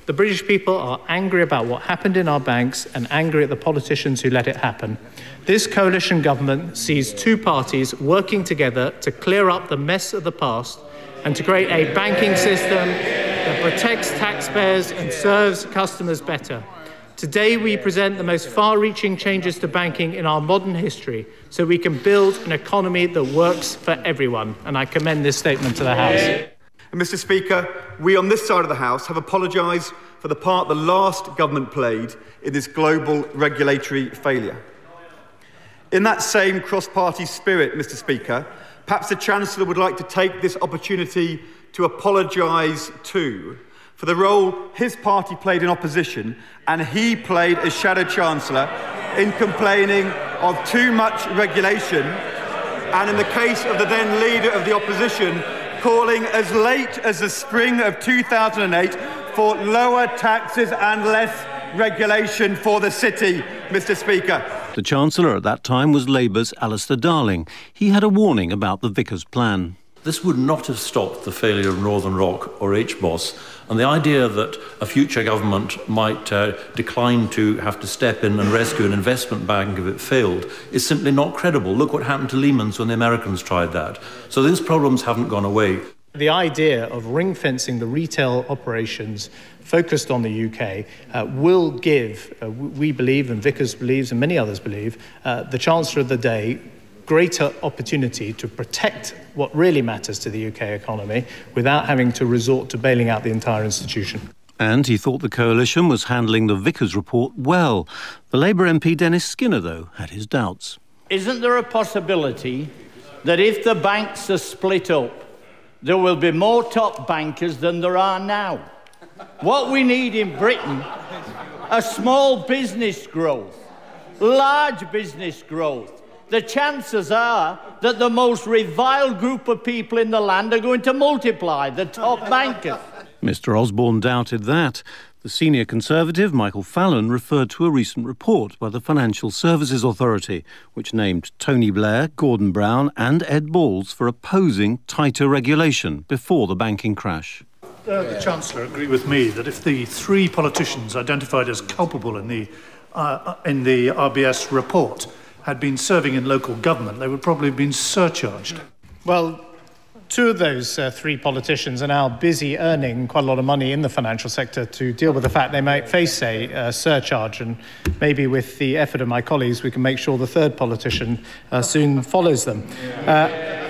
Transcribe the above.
The British people are angry about what happened in our banks and angry at the politicians who let it happen. This coalition government sees two parties working together to clear up the mess of the past and to create a banking system that protects taxpayers and serves customers better. Today, we present the most far-reaching changes to banking in our modern history so we can build an economy that works for everyone. And I commend this statement to the House. And Mr. Speaker, we on this side of the House have apologised for the part the last government played in this global regulatory failure. In that same cross-party spirit, Mr. Speaker, perhaps the Chancellor would like to take this opportunity to apologise too for the role his party played in opposition and he played as Shadow Chancellor in complaining of too much regulation and, in the case of the then Leader of the Opposition, calling as late as the spring of 2008 for lower taxes and less regulation for the city, Mr. Speaker. The Chancellor at that time was Labour's Alistair Darling. He had a warning about the Vickers plan. This would not have stopped the failure of Northern Rock or HBOS, and the idea that a future government might decline to have to step in and rescue an investment bank if it failed is simply not credible. Look what happened to Lehman's when the Americans tried that. So these problems haven't gone away. The idea of ring-fencing the retail operations focused on the UK will give, we believe, and Vickers believes, and many others believe, the Chancellor of the day greater opportunity to protect what really matters to the UK economy without having to resort to bailing out the entire institution. And he thought the coalition was handling the Vickers report well. The Labour MP Dennis Skinner, though, had his doubts. Isn't there a possibility that if the banks are split up, there will be more top bankers than there are now? What we need in Britain are small business growth, large business growth. The chances are that the most reviled group of people in the land are going to multiply, the top bankers. Mr Osborne doubted that. The senior Conservative, Michael Fallon, referred to a recent report by the Financial Services Authority, which named Tony Blair, Gordon Brown and Ed Balls for opposing tighter regulation before the banking crash. The Chancellor agreed with me that if the three politicians identified as culpable in the RBS report had been serving in local government, they would probably have been surcharged. Well, two of those three politicians are now busy earning quite a lot of money in the financial sector to deal with the fact they might face a surcharge, and maybe with the effort of my colleagues we can make sure the third politician soon follows them.